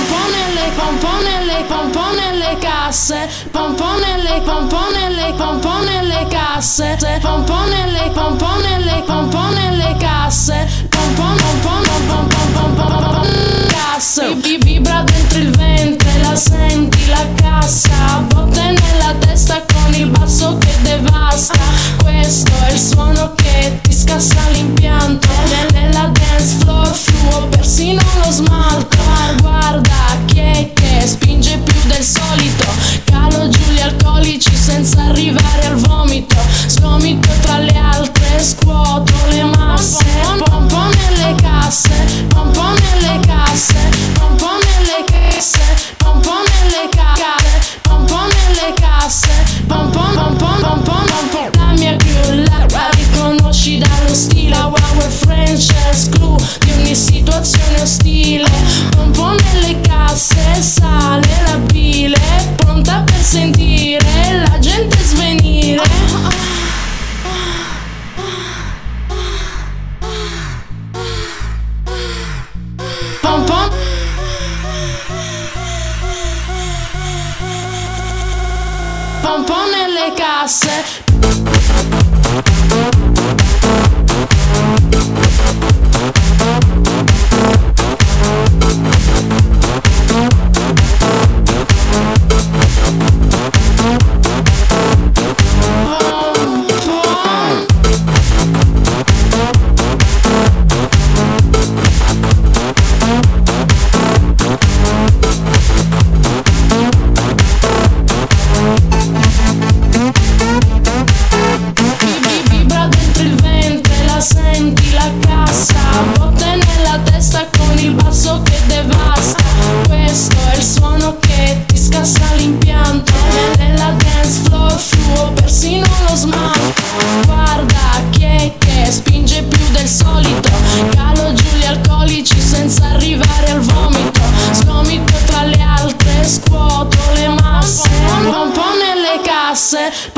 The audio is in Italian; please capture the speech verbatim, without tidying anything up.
nelle, pompo nelle, pompo nelle casse, pompo nelle, pompo nelle, pompo nelle casse, pompo nelle, pompo nelle, pompo nelle casse, pompo pompo pompo pompo pompo casse. Vibra dentro il ventre, la senti la cassa, botte nella testa con il basso che devasta. Questo è il suono che ti scassa l'impianto, nella dance floor fluo persino lo smalto. Guarda chi è che spinge più del solito, calo giù gli alcolici senza arrivare al vomito. Sgomito tra le altre, scuoto le masse, pompo nelle casse, pompo nelle casse, pompo nelle casse, pompo nelle casse, pompo nelle casse, pompo pompo pompo pompo. La mia crew la, la riconosci dallo stile, our French crew di ogni situazione ostile. Pompo nelle casse, sale la bile, pronta per sentire la gente svenire. Pompo pompo nelle casse. Guarda chi è che spinge più del solito, calo giù gli alcolici senza arrivare al vomito. Sgomito tra le altre, scuoto le masse, pompo nelle casse,